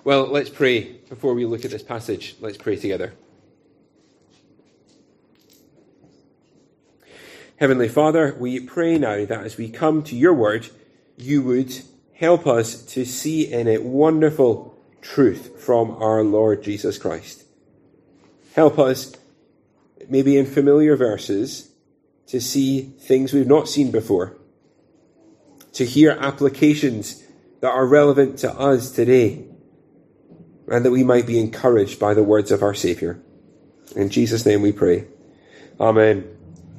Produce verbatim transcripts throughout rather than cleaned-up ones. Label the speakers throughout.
Speaker 1: Well, let's pray before we look at this passage. Let's pray together. Heavenly Father, we pray now that as we come to your word, you would help us to see in it wonderful truth from our Lord Jesus Christ. Help us, maybe in familiar verses, to see things we've not seen before, to hear applications that are relevant to us today, and that we might be encouraged by the words of our Saviour. In Jesus' name we pray. Amen.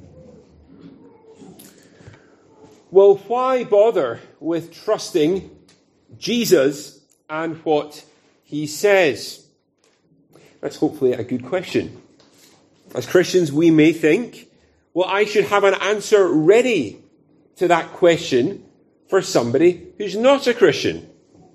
Speaker 1: Well, why bother with trusting Jesus and what he says? That's hopefully a good question. As Christians, we may think, well, I should have an answer ready to that question for somebody who's not a Christian.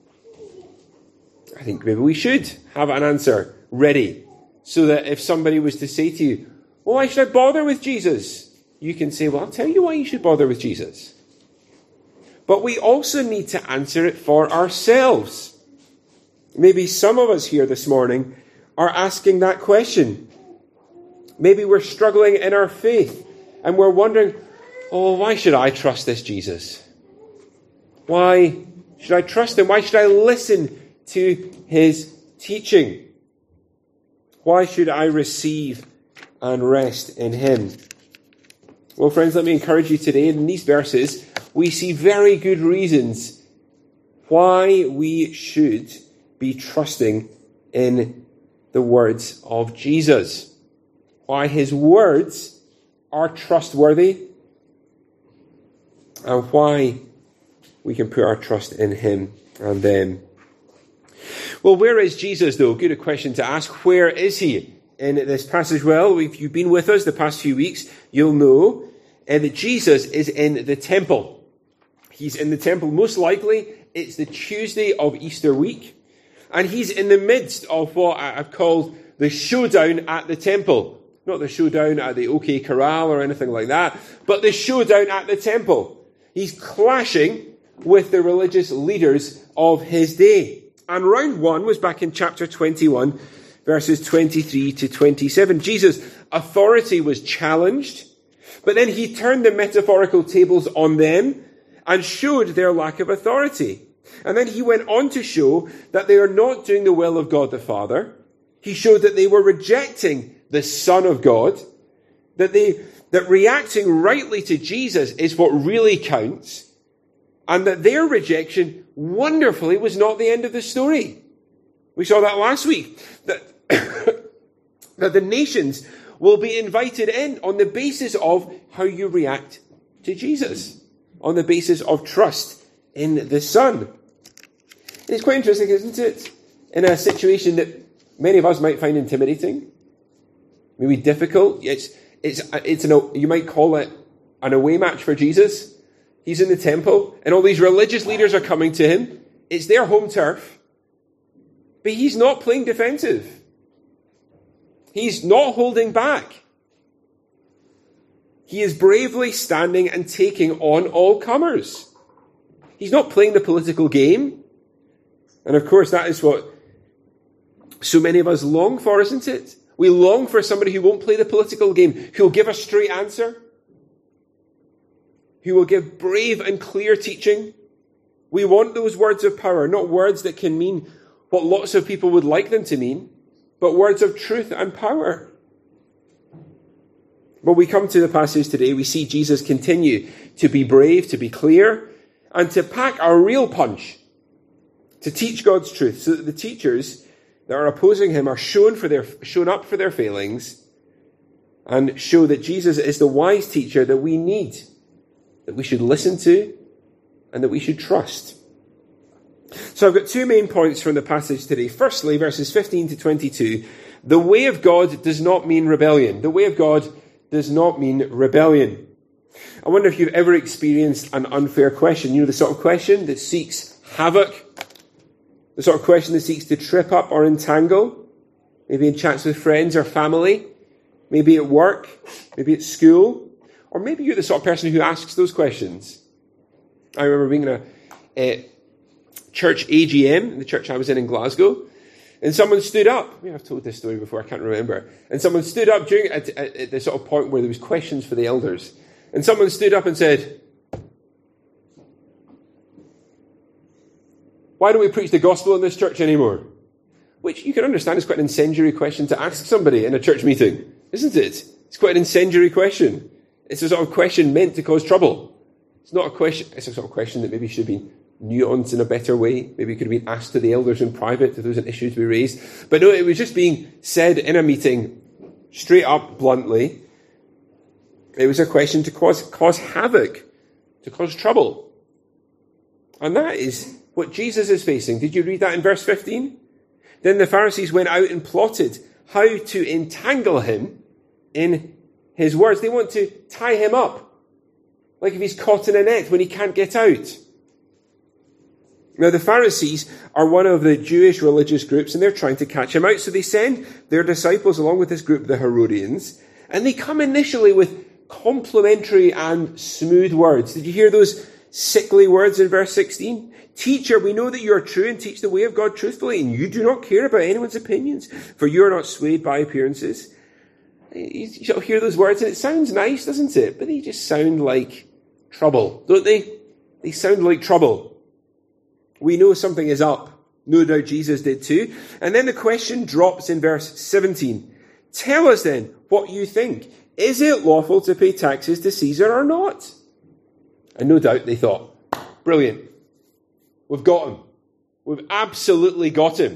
Speaker 1: I think maybe we should have an answer ready so that if somebody was to say to you, well, why should I bother with Jesus? You can say, well, I'll tell you why you should bother with Jesus. But we also need to answer it for ourselves. Maybe some of us here this morning are asking that question. Maybe we're struggling in our faith and we're wondering, oh, why should I trust this Jesus? Why should I trust him? Why should I listen to his teaching? Why should I receive and rest in him? Well, friends, let me encourage you today. In these verses, we see very good reasons why we should be trusting in the words of Jesus. Why his words are trustworthy, and why we can put our trust in him and them. Well, where is Jesus, though? Good a question to ask. Where is he in this passage? Well, if you've been with us the past few weeks, you'll know uh, that Jesus is in the temple. He's in the temple. Most likely, it's the Tuesday of Easter week. And he's in the midst of what I've called the showdown at the temple. Not the showdown at the OK Corral or anything like that, but the showdown at the temple. He's clashing with the religious leaders of his day. And round one was back in chapter twenty-one, verses twenty-three to twenty-seven. Jesus' authority was challenged, but then he turned the metaphorical tables on them and showed their lack of authority. And then he went on to show that they are not doing the will of God the Father. He showed that they were rejecting the Son of God, that they that reacting rightly to Jesus is what really counts, and that their rejection, wonderfully, was not the end of the story. We saw that last week, that, that the nations will be invited in on the basis of how you react to Jesus, on the basis of trust in the Son. And it's quite interesting, isn't it? In a situation that many of us might find intimidating, maybe difficult. It's it's it's an you might call it an away match for Jesus. He's in the temple, and all these religious leaders are coming to him. It's their home turf, but he's not playing defensive. He's not holding back. He is bravely standing and taking on all comers. He's not playing the political game, and of course that is what so many of us long for, isn't it? We long for somebody who won't play the political game, who will give a straight answer, who will give brave and clear teaching. We want those words of power, not words that can mean what lots of people would like them to mean, but words of truth and power. When we come to the passage today, we see Jesus continue to be brave, to be clear, and to pack a real punch, to teach God's truth, so that the teachers that are opposing him are shown for their shown up for their failings and show that Jesus is the wise teacher that we need, that we should listen to, and that we should trust. So I've got two main points from the passage today. Firstly, verses fifteen to twenty-two, the way of God does not mean rebellion. The way of God does not mean rebellion. I wonder if you've ever experienced an unfair question. You know, the sort of question that seeks havoc, the sort of question that seeks to trip up or entangle, maybe in chats with friends or family, maybe at work, maybe at school, or maybe you're the sort of person who asks those questions. I remember being in a, a church A G M, the church I was in in Glasgow, and someone stood up. Maybe I've told this story before, I can't remember. And someone stood up during at, at, at the sort of point where there was questions for the elders. And someone stood up and said, why don't we preach the gospel in this church anymore? Which you can understand is quite an incendiary question to ask somebody in a church meeting, isn't it? It's quite an incendiary question. It's a sort of question meant to cause trouble. It's not a question, it's a sort of question that maybe should have been nuanced in a better way. Maybe it could have been asked to the elders in private if there was an issue to be raised. But no, it was just being said in a meeting, straight up, bluntly. It was a question to cause, cause havoc, to cause trouble. And that is what Jesus is facing. Did you read that in verse fifteen? Then the Pharisees went out and plotted how to entangle him in his words. They want to tie him up, like if he's caught in a net when he can't get out. Now, the Pharisees are one of the Jewish religious groups, and they're trying to catch him out. So they send their disciples along with this group, the Herodians, and they come initially with complimentary and smooth words. Did you hear those sickly words in verse sixteen? Teacher, we know that you are true and teach the way of God truthfully, and you do not care about anyone's opinions, for you are not swayed by appearances. You sort of hear those words, and it sounds nice, doesn't it? But they just sound like trouble, don't they? They sound like trouble. We know something is up. No doubt Jesus did too. And then the question drops in verse seventeen. Tell us then what you think. Is it lawful to pay taxes to Caesar or not? And no doubt they thought, brilliant. We've got him. We've absolutely got him.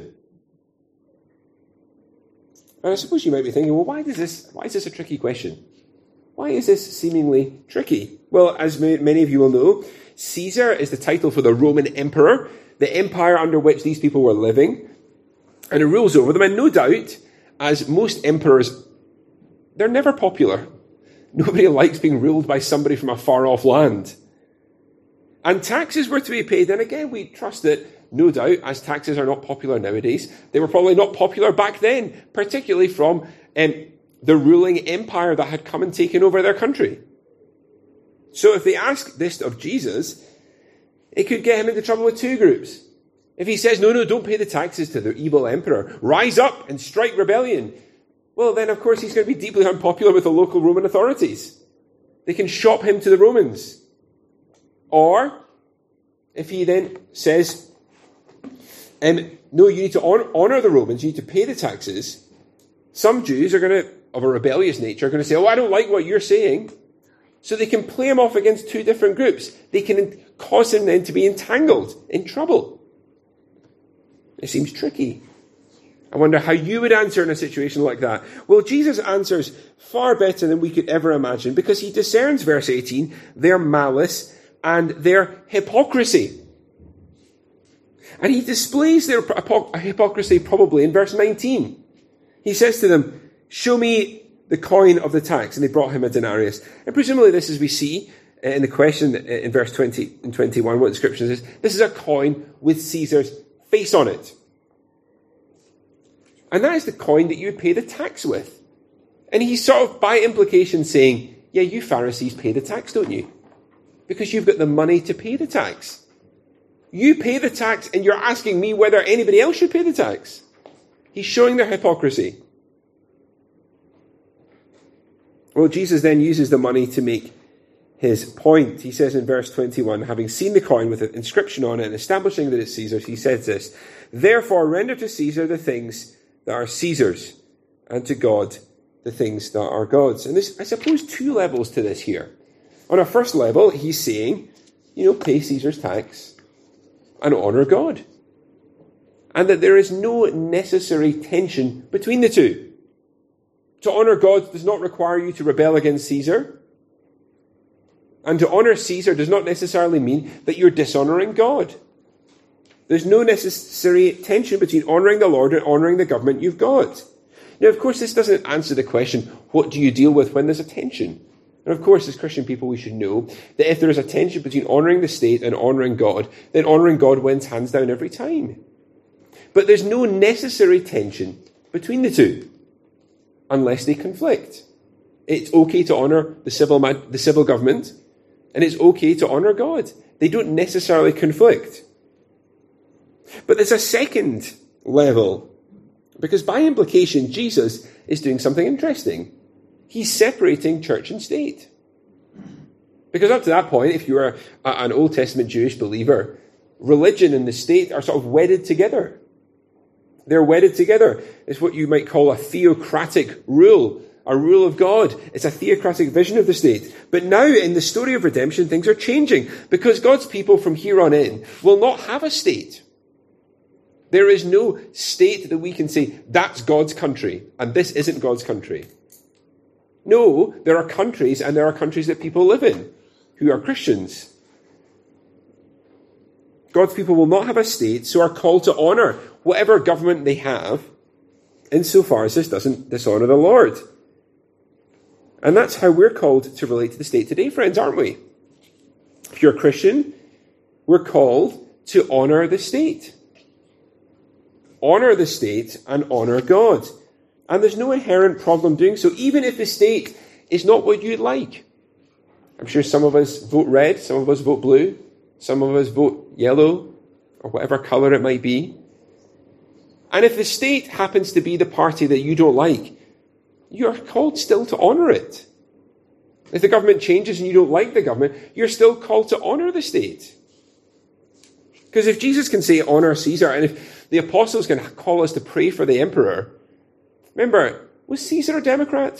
Speaker 1: And I suppose you might be thinking, well, why is this, why is this a tricky question? Why is this seemingly tricky? Well, as many of you will know, Caesar is the title for the Roman emperor, the empire under which these people were living, and it rules over them. And no doubt, as most emperors, they're never popular. Nobody likes being ruled by somebody from a far-off land. And taxes were to be paid. And again, we trust that, no doubt, as taxes are not popular nowadays, they were probably not popular back then, particularly from um, the ruling empire that had come and taken over their country. So if they ask this of Jesus, it could get him into trouble with two groups. If he says, no, no, don't pay the taxes to the evil emperor, rise up and strike rebellion, well, then, of course, he's going to be deeply unpopular with the local Roman authorities. They can shop him to the Romans. Or, if he then says, um, no, you need to honor, honor the Romans, you need to pay the taxes, some Jews are going to, of a rebellious nature, are going to say, oh, I don't like what you're saying. So they can play him off against two different groups. They can cause him then to be entangled, in trouble. It seems tricky. I wonder how you would answer in a situation like that. Well, Jesus answers far better than we could ever imagine, because he discerns, verse eighteen, their malice and their hypocrisy. And he displays their hypocrisy probably in verse nineteen. He says to them, show me the coin of the tax. And they brought him a denarius. And presumably this, as we see in the question in verse twenty and twenty-one, what the scripture says, this is a coin with Caesar's face on it. And that is the coin that you would pay the tax with. And he's sort of by implication saying, yeah, you Pharisees pay the tax, don't you? Because you've got the money to pay the tax. You pay the tax and you're asking me whether anybody else should pay the tax. He's showing their hypocrisy. Well, Jesus then uses the money to make his point. He says in verse twenty-one, having seen the coin with an inscription on it and establishing that it's Caesar's, he says this, therefore render to Caesar the things that are Caesar's, and to God the things that are God's. And there's, I suppose, two levels to this here. On a first level, he's saying, you know, pay Caesar's tax and honor God. And that there is no necessary tension between the two. To honor God does not require you to rebel against Caesar. And to honor Caesar does not necessarily mean that you're dishonoring God. There's no necessary tension between honouring the Lord and honouring the government you've got. Now, of course, this doesn't answer the question, what do you deal with when there's a tension? And of course, as Christian people, we should know that if there is a tension between honouring the state and honouring God, then honouring God wins hands down every time. But there's no necessary tension between the two, unless they conflict. It's okay to honour the civil, the civil government, and it's okay to honour God. They don't necessarily conflict. But there's a second level, because by implication, Jesus is doing something interesting. He's separating church and state. Because up to that point, if you were a, an Old Testament Jewish believer, religion and the state are sort of wedded together. They're wedded together. It's what you might call a theocratic rule, a rule of God. It's a theocratic vision of the state. But now, in the story of redemption, things are changing, because God's people from here on in will not have a state. There is no state that we can say, that's God's country, and this isn't God's country. No, there are countries, and there are countries that people live in who are Christians. God's people will not have a state, so are called to honour whatever government they have, insofar as this doesn't dishonour the Lord. And that's how we're called to relate to the state today, friends, aren't we? If you're a Christian, we're called to honour the state. Honour the state and honour God. And there's no inherent problem doing so, even if the state is not what you'd like. I'm sure some of us vote red, some of us vote blue, some of us vote yellow, or whatever colour it might be. And if the state happens to be the party that you don't like, you're called still to honour it. If the government changes and you don't like the government, you're still called to honour the state. Because if Jesus can say honour Caesar, and if the apostles can call us to pray for the emperor, remember, was Caesar a Democrat?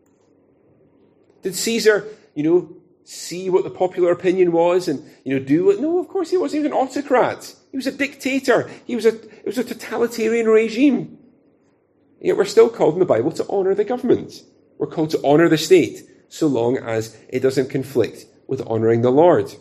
Speaker 1: Did Caesar, you know, see what the popular opinion was and, you know, do it? No, of course he wasn't. He was an autocrat. He was a dictator. He was a, it was a totalitarian regime. Yet we're still called in the Bible to honour the government. We're called to honour the state, so long as it doesn't conflict with honouring the Lord.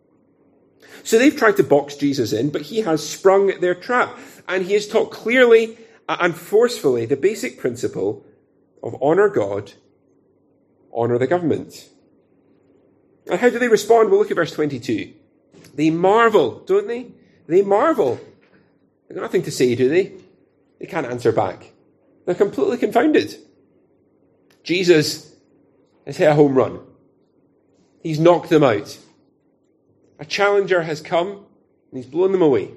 Speaker 1: So they've tried to box Jesus in, but he has sprung their trap. And he has taught clearly and forcefully the basic principle of honour God, honour the government. And how do they respond? Well, look at verse twenty-two. They marvel, don't they? They marvel. They've got nothing to say, do they? They can't answer back. They're completely confounded. Jesus has hit a home run. He's knocked them out. A challenger has come, and he's blown them away.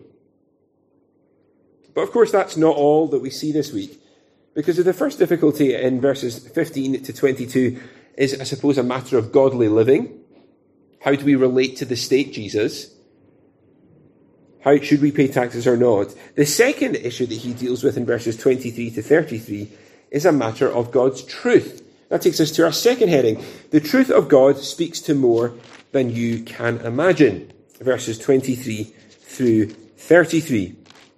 Speaker 1: But of course, that's not all that we see this week. Because the first difficulty in verses fifteen to twenty-two is, I suppose, a matter of godly living. How do we relate to the state, Jesus? How should we pay taxes or not? The second issue that he deals with in verses twenty-three to thirty-three is a matter of God's truth. That takes us to our second heading. The truth of God speaks to more than you can imagine. Verses twenty-three through thirty-three.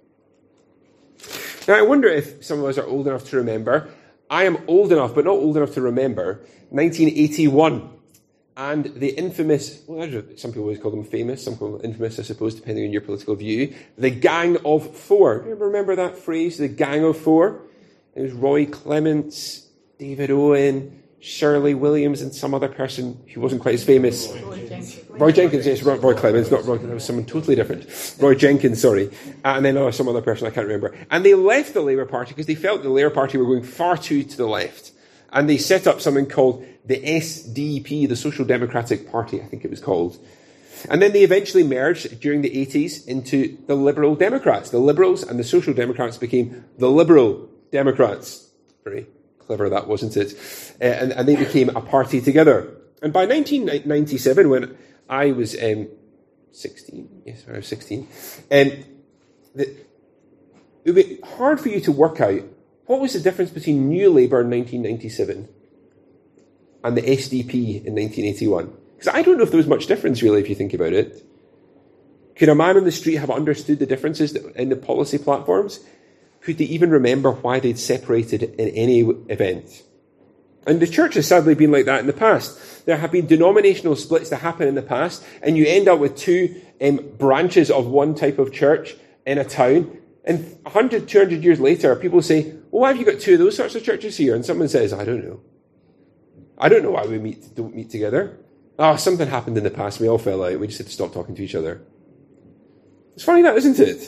Speaker 1: Now, I wonder if some of us are old enough to remember. I am old enough, but not old enough to remember, nineteen eighty-one. And the infamous, well, some people always call them famous, some call them infamous, I suppose, depending on your political view, the Gang of Four. Do you ever remember that phrase, the Gang of Four? It was Roy Clements, David Owen, Shirley Williams, and some other person who wasn't quite as famous. Roy Jenkins. Roy Jenkins, yes, Roy Clements, not Roy, that was someone totally different. Roy Jenkins, sorry. Uh, and then oh, some other person I can't remember. And they left the Labour Party because they felt the Labour Party were going far too to the left. And they set up something called the S D P, the Social Democratic Party, I think it was called. And then they eventually merged during the eighties into the Liberal Democrats. The Liberals and the Social Democrats became the Liberal Democrats. Very clever that, wasn't it? Uh, and, and they became a party together. And by nineteen ninety-seven, when I was um, sixteen, yes, when I was sixteen, um, the, it would be hard for you to work out what was the difference between New Labour in nineteen ninety-seven and the S D P in nineteen eighty-one. Because I don't know if there was much difference, really, if you think about it. Could a man on the street have understood the differences in the policy platforms? Could they even remember why they'd separated in any event? And the church has sadly been like that in the past. There have been denominational splits that happen in the past, and you end up with two um, branches of one type of church in a town. And one hundred, two hundred years later, people say, well, why have you got two of those sorts of churches here? And someone says, I don't know. I don't know why we meet, don't meet together. Oh, something happened in the past. We all fell out. We just had to stop talking to each other. It's funny that, isn't it?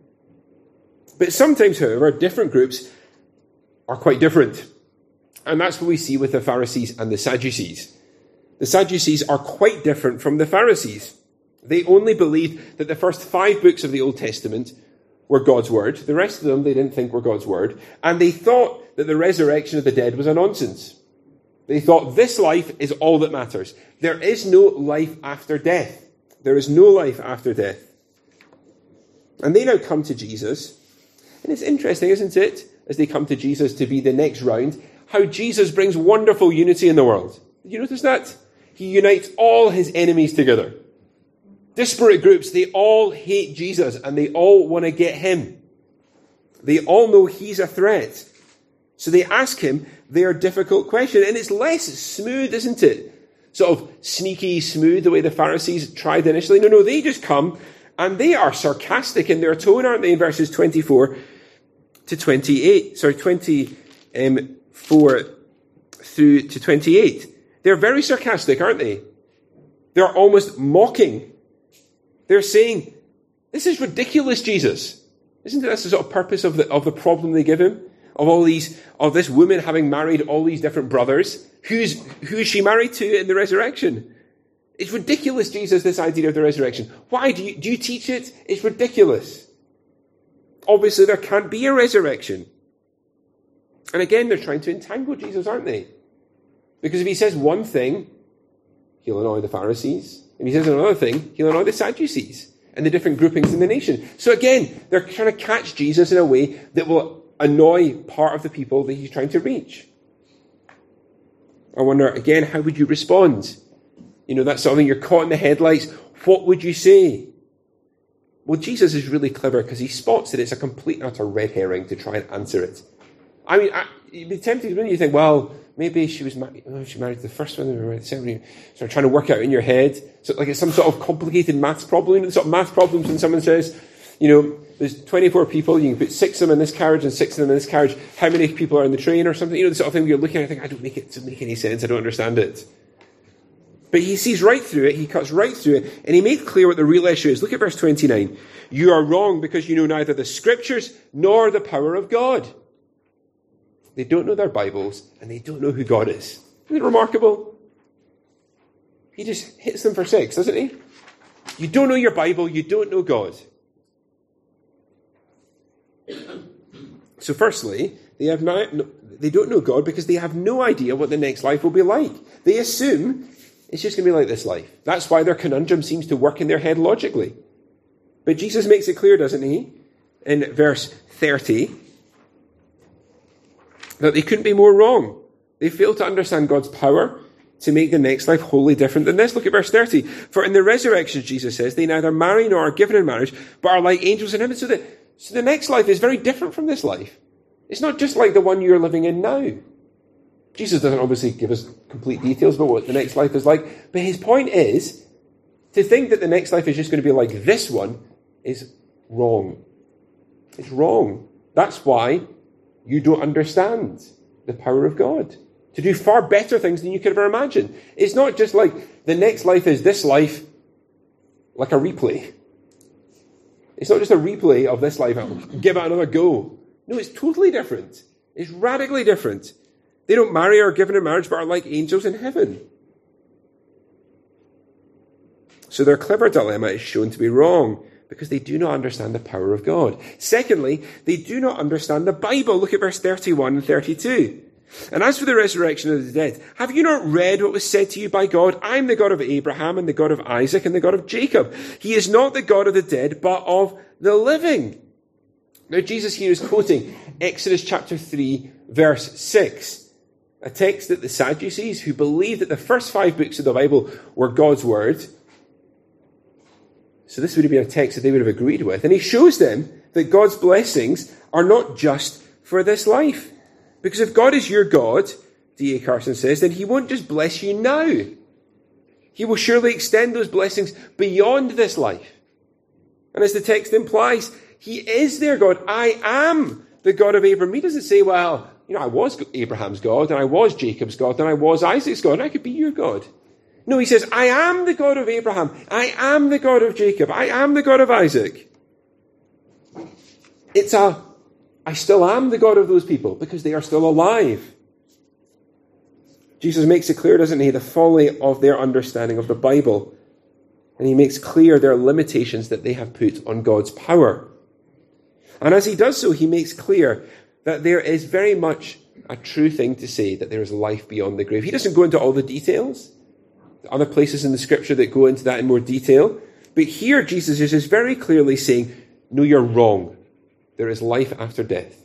Speaker 1: But sometimes, however, different groups are quite different. And that's what we see with the Pharisees and the Sadducees. The Sadducees are quite different from the Pharisees. They only believed that the first five books of the Old Testament were God's word. The rest of them they didn't think were God's word. And they thought that the resurrection of the dead was a nonsense. They thought this life is all that matters. There is no life after death. There is no life after death. And they now come to Jesus. And it's interesting, isn't it, as they come to Jesus to be the next round, how Jesus brings wonderful unity in the world. Did you notice that? He unites all his enemies together. Disparate groups, they all hate Jesus and they all want to get him. They all know he's a threat. So they ask him their difficult question. And it's less smooth, isn't it? Sort of sneaky, smooth, the way the Pharisees tried initially. No, no, they just come and they are sarcastic in their tone, aren't they, in verses twenty-four to twenty-eight. Sorry, twenty-four through to twenty-eight. They're very sarcastic, aren't they? They're almost mocking. They're saying, this is ridiculous, Jesus. Isn't that the sort of purpose of the, of the problem they give him? Of all these, of this woman having married all these different brothers. Who's, who is she married to in the resurrection? It's ridiculous, Jesus, this idea of the resurrection. Why do you, do you teach it? It's ridiculous. Obviously, there can't be a resurrection. And again, they're trying to entangle Jesus, aren't they? Because if he says one thing, he'll annoy the Pharisees. If he says another thing, he'll annoy the Sadducees and the different groupings in the nation. So again, they're trying to catch Jesus in a way that will annoy part of the people that he's trying to reach. I wonder, again, how would you respond? You know, that's something you're caught in the headlights. What would you say? Well, Jesus is really clever because he spots that it's a complete and utter red herring to try and answer it. I mean, I, you'd be tempted, wouldn't you, think, well, maybe she was married, oh, she married to the first one, or the second one. So trying to work out in your head. So like it's some sort of complicated maths problem. You know, the sort of maths problems when someone says, you know, there's twenty-four people, you can put six of them in this carriage and six of them in this carriage. How many people are in the train or something? You know, the sort of thing where you're looking at it and think, I don't make it, doesn't make any sense, I don't understand it. But he sees right through it, he cuts right through it, and he made clear what the real issue is. Look at verse twenty-nine. You are wrong because you know neither the scriptures nor the power of God. They don't know their Bibles, and they don't know who God is. Isn't it remarkable? He just hits them for six, doesn't he? You don't know your Bible, you don't know God. So firstly, they have no, they don't know God because they have no idea what the next life will be like. They assume it's just going to be like this life. That's why their conundrum seems to work in their head logically. But Jesus makes it clear, doesn't he, in verse thirty, that they couldn't be more wrong. They fail to understand God's power to make the next life wholly different than this. Look at verse thirty. For in the resurrection, Jesus says, they neither marry nor are given in marriage, but are like angels in heaven. So the, so the next life is very different from this life. It's not just like the one you're living in now. Jesus doesn't obviously give us complete details about what the next life is like, but his point is, to think that the next life is just going to be like this one is wrong. It's wrong. That's why you don't understand the power of God to do far better things than you could ever imagine. It's not just like the next life is this life, like a replay. It's not just a replay of this life. I'll give it another go. No, it's totally different. It's radically different. They don't marry or are given in marriage, but are like angels in heaven. So their clever dilemma is shown to be wrong because they do not understand the power of God. Secondly, they do not understand the Bible. Look at verse thirty-one and thirty-two. And as for the resurrection of the dead, have you not read what was said to you by God? I am the God of Abraham and the God of Isaac and the God of Jacob. He is not the God of the dead, but of the living. Now Jesus here is quoting Exodus chapter three, verse six. A text that the Sadducees, who believed that the first five books of the Bible were God's word, so this would have been a text that they would have agreed with. And he shows them that God's blessings are not just for this life. Because if God is your God, D A Carson says, then he won't just bless you now. He will surely extend those blessings beyond this life. And as the text implies, he is their God. I am the God of Abraham. He doesn't say, well, you know, I was Abraham's God, and I was Jacob's God, and I was Isaac's God, and I could be your God. No, he says, I am the God of Abraham. I am the God of Jacob. I am the God of Isaac. It's a, I still am the God of those people because they are still alive. Jesus makes it clear, doesn't he, the folly of their understanding of the Bible. And he makes clear their limitations that they have put on God's power. And as he does so, he makes clear that there is very much a true thing to say that there is life beyond the grave. He doesn't go into all the details. There are other places in the scripture that go into that in more detail. But here Jesus is just very clearly saying, no, you're wrong. There is life after death.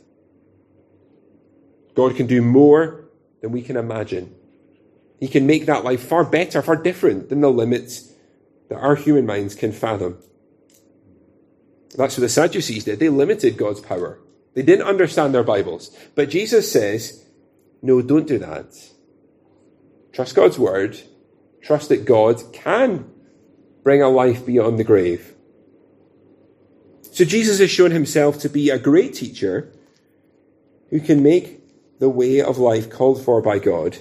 Speaker 1: God can do more than we can imagine. He can make that life far better, far different than the limits that our human minds can fathom. That's what the Sadducees did. They limited God's power. They didn't understand their Bibles. But Jesus says, no, don't do that. Trust God's word. Trust that God can bring a life beyond the grave. So Jesus has shown himself to be a great teacher who can make the way of life called for by God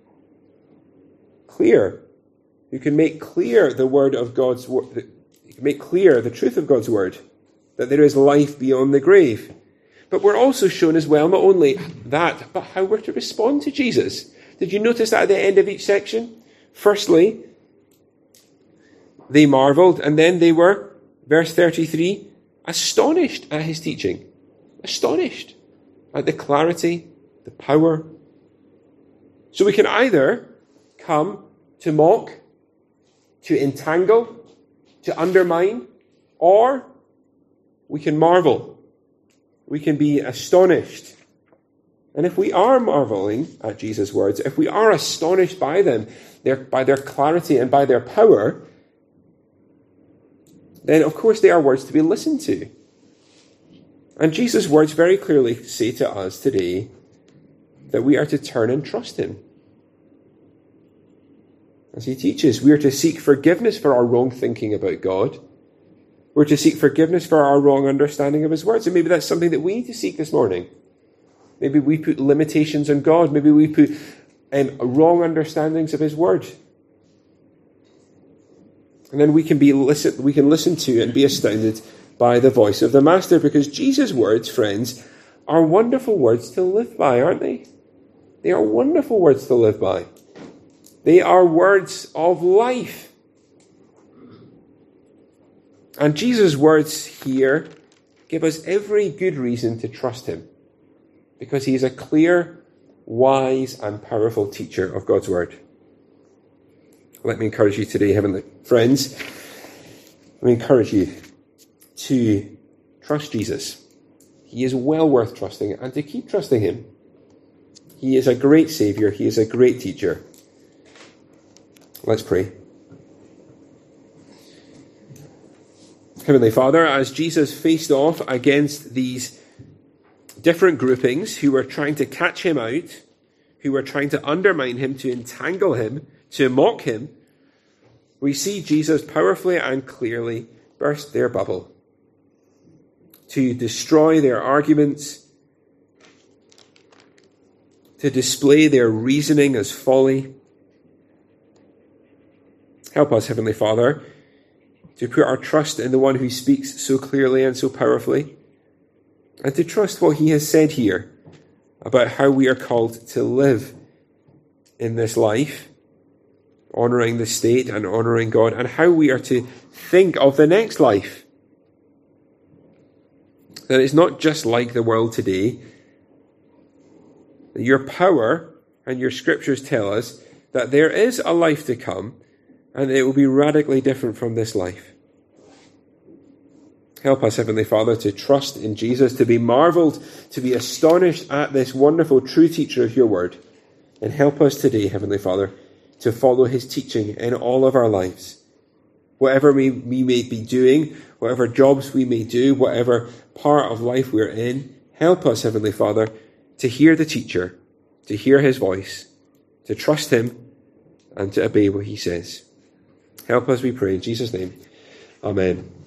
Speaker 1: clear, who can make clear the word of God's word, can make clear the truth of God's word, that there is life beyond the grave. But we're also shown as well, not only that, but how we're to respond to Jesus. Did you notice that at the end of each section? Firstly, they marveled, and then they were, verse thirty-three, astonished at his teaching. Astonished at the clarity, the power. So we can either come to mock, to entangle, to undermine, or we can marvel. We can be astonished. And if we are marveling at Jesus' words, if we are astonished by them, their, by their clarity and by their power, then of course they are words to be listened to. And Jesus' words very clearly say to us today that we are to turn and trust him. As he teaches, we are to seek forgiveness for our wrong thinking about God. We're to seek forgiveness for our wrong understanding of his words. And maybe that's something that we need to seek this morning. Maybe we put limitations on God. Maybe we put um, wrong understandings of his word. And then we can be listen, we can listen to and be astounded by the voice of the Master, because Jesus' words, friends, are wonderful words to live by, aren't they? They are wonderful words to live by. They are words of life. And Jesus' words here give us every good reason to trust him, because he is a clear, wise, and powerful teacher of God's word. Let me encourage you today, heavenly friends. Let me encourage you to trust Jesus. He is well worth trusting, and to keep trusting him. He is a great Saviour. He is a great teacher. Let's pray. Heavenly Father, as Jesus faced off against these different groupings who were trying to catch him out, who were trying to undermine him, to entangle him, to mock him, we see Jesus powerfully and clearly burst their bubble, to destroy their arguments, to display their reasoning as folly. Help us, Heavenly Father, to put our trust in the one who speaks so clearly and so powerfully, and to trust what he has said here about how we are called to live in this life, honouring the state and honouring God, and how we are to think of the next life. That it's not just like the world today. Your power and your scriptures tell us that there is a life to come, and it will be radically different from this life. Help us, Heavenly Father, to trust in Jesus, to be marvelled, to be astonished at this wonderful true teacher of your word. And help us today, Heavenly Father, to follow his teaching in all of our lives. Whatever we, we may be doing, whatever jobs we may do, whatever part of life we're in, help us, Heavenly Father, to hear the teacher, to hear his voice, to trust him, and to obey what he says. Help us, we pray, in Jesus' name. Amen.